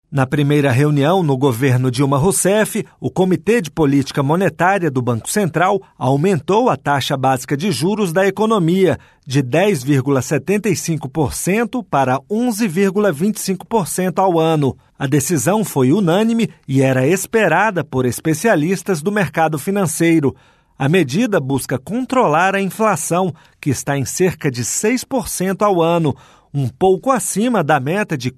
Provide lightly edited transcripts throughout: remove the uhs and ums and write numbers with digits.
Na primeira reunião no governo Dilma Rousseff, o Comitê de Política Monetária do Banco Central aumentou a taxa básica de juros da economia de 10,75% para 11,25% ao ano. A decisão foi unânime e era esperada por especialistas do mercado financeiro. A medida busca controlar a inflação, que está em cerca de 6% ao ano, um pouco acima da meta de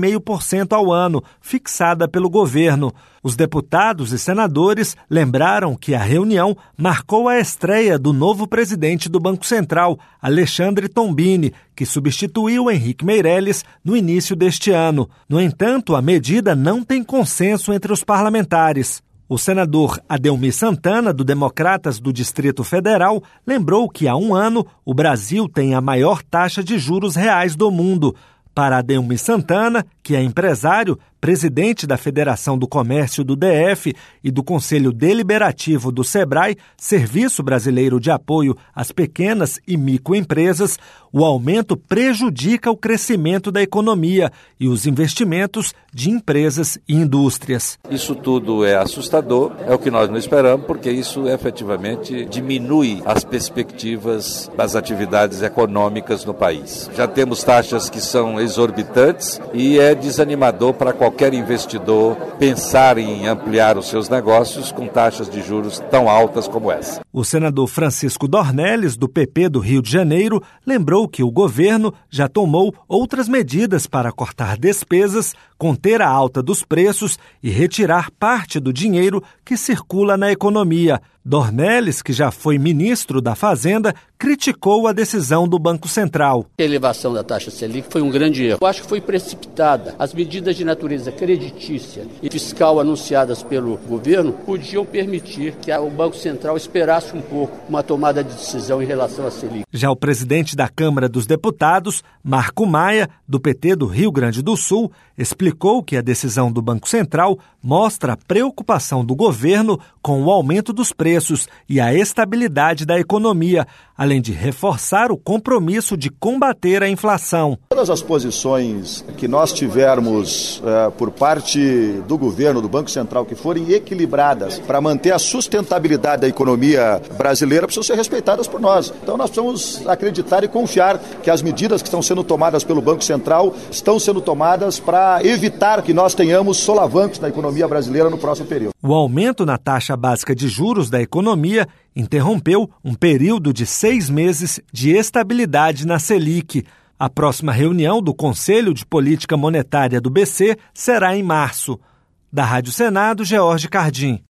4,5% ao ano, fixada pelo governo. Os deputados e senadores lembraram que a reunião marcou a estreia do novo presidente do Banco Central, Alexandre Tombini, que substituiu Henrique Meirelles no início deste ano. No entanto, a medida não tem consenso entre os parlamentares. O senador Adelmir Santana, do Democratas do Distrito Federal, lembrou que há um ano o Brasil tem a maior taxa de juros reais do mundo. Para Adelmir Santana, que é empresário, presidente da Federação do Comércio do DF e do Conselho Deliberativo do SEBRAE, Serviço Brasileiro de Apoio às Pequenas e Microempresas, o aumento prejudica o crescimento da economia e os investimentos de empresas e indústrias. Isso tudo é assustador, é o que nós não esperamos, porque isso efetivamente diminui as perspectivas das atividades econômicas no país. Já temos taxas que são exorbitantes e é desanimador para qualquer investidor pensar em ampliar os seus negócios com taxas de juros tão altas como essa. O senador Francisco Dornelles, do PP do Rio de Janeiro, lembrou que o governo já tomou outras medidas para cortar despesas, conter a alta dos preços e retirar parte do dinheiro que circula na economia. Dornelles, que já foi ministro da Fazenda, criticou a decisão do Banco Central. A elevação da taxa Selic foi um grande erro. Eu acho que foi precipitada. As medidas de natureza creditícia e fiscal anunciadas pelo governo podiam permitir que o Banco Central esperasse um pouco uma tomada de decisão em relação à Selic. Já o presidente da Câmara dos Deputados, Marco Maia, do PT do Rio Grande do Sul, explicou que a decisão do Banco Central mostra a preocupação do governo com o aumento dos preços e a estabilidade da economia, além de reforçar o compromisso de combater a inflação. Todas as posições que nós tivermos por parte do governo, do Banco Central, que forem equilibradas para manter a sustentabilidade da economia brasileira, precisam ser respeitadas por nós. Então nós precisamos acreditar e confiar que as medidas que estão sendo tomadas pelo Banco Central estão sendo tomadas para evitar que nós tenhamos solavancos na economia brasileira no próximo período. O aumento na taxa básica de juros da economia interrompeu um período de 6 meses de estabilidade na Selic. A próxima reunião do Conselho de Política Monetária do BC será em março. Da Rádio Senado, George Cardim.